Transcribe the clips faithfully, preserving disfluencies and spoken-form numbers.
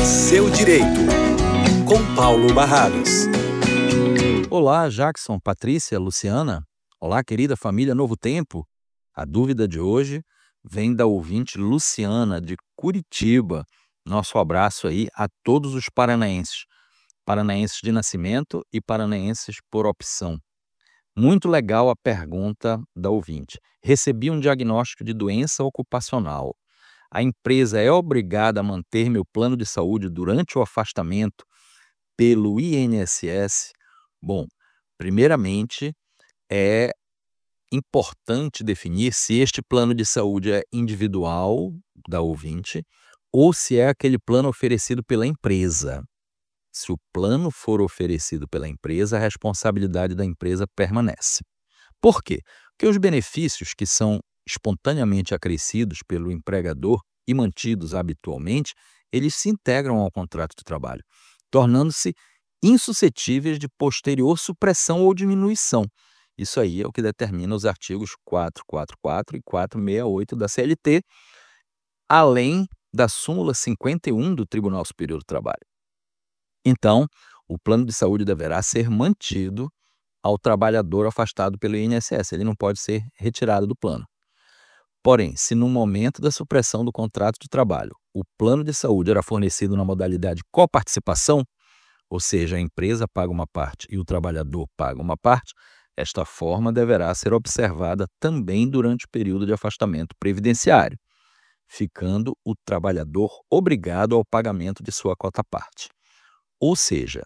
Seu Direito, com Paulo Barradas. Olá, Jackson, Patrícia, Luciana. Olá, querida família Novo Tempo. A dúvida de hoje vem da ouvinte Luciana, de Curitiba. Nosso abraço aí a todos os paranaenses. Paranaenses de nascimento e paranaenses por opção. Muito legal a pergunta da ouvinte. Recebi um diagnóstico de doença ocupacional. A empresa é obrigada a manter meu plano de saúde durante o afastamento pelo I N S S? Bom, primeiramente, é importante definir se este plano de saúde é individual da ouvinte ou se é aquele plano oferecido pela empresa. Se o plano for oferecido pela empresa, a responsabilidade da empresa permanece. Por quê? Porque os benefícios que são espontaneamente acrescidos pelo empregador e mantidos habitualmente, eles se integram ao contrato de trabalho, tornando-se insuscetíveis de posterior supressão ou diminuição. Isso aí é o que determina os artigos quatrocentos e quarenta e quatro e quatrocentos e sessenta e oito da C L T, além da súmula cinquenta e um do Tribunal Superior do Trabalho. Então, o plano de saúde deverá ser mantido ao trabalhador afastado pelo I N S S. Ele não pode ser retirado do plano. Porém, se no momento da supressão do contrato de trabalho, o plano de saúde era fornecido na modalidade coparticipação, ou seja, a empresa paga uma parte e o trabalhador paga uma parte, esta forma deverá ser observada também durante o período de afastamento previdenciário, ficando o trabalhador obrigado ao pagamento de sua cota-parte. Ou seja,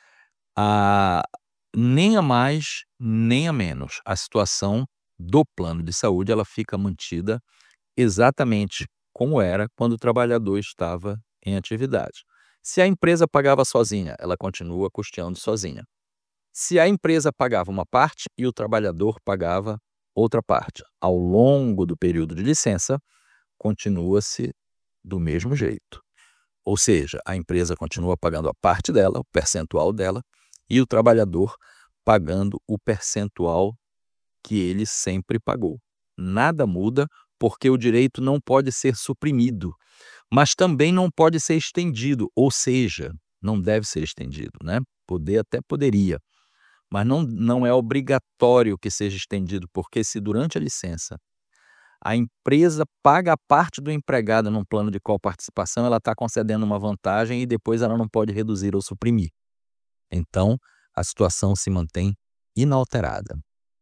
a, nem a mais, nem a menos. A situação do plano de saúde ela fica mantida exatamente como era quando o trabalhador estava em atividade. Se a empresa pagava sozinha, ela continua custeando sozinha. Se a empresa pagava uma parte e o trabalhador pagava outra parte, ao longo do período de licença, continua-se do mesmo jeito. Ou seja, a empresa continua pagando a parte dela, o percentual dela, e o trabalhador pagando o percentual que ele sempre pagou. Nada muda porque o direito não pode ser suprimido, mas também não pode ser estendido, ou seja, não deve ser estendido, né? Poder até poderia, mas não, não é obrigatório que seja estendido, porque se durante a licença a empresa paga a parte do empregado num plano de coparticipação, ela está concedendo uma vantagem e depois ela não pode reduzir ou suprimir. Então, a situação se mantém inalterada.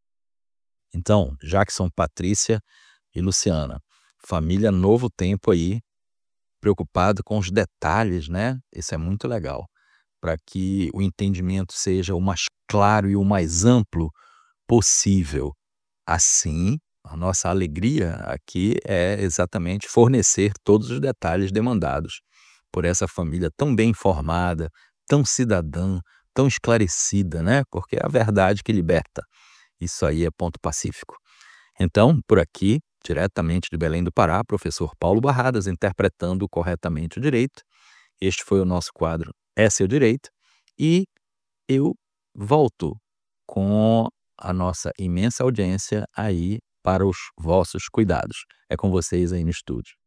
Então, Jackson, Patrícia e Luciana, família Novo Tempo aí, preocupado com os detalhes, né? Isso é muito legal, para que o entendimento seja o mais claro e o mais amplo possível. Assim, a nossa alegria aqui é exatamente fornecer todos os detalhes demandados por essa família tão bem informada, tão cidadã, tão esclarecida, né? Porque é a verdade que liberta. Isso aí é ponto pacífico. Então, por aqui, diretamente de Belém do Pará, professor Paulo Barradas, interpretando corretamente o direito. Este foi o nosso quadro É Seu Direito. E eu volto com a nossa imensa audiência aí para os vossos cuidados. É com vocês aí no estúdio.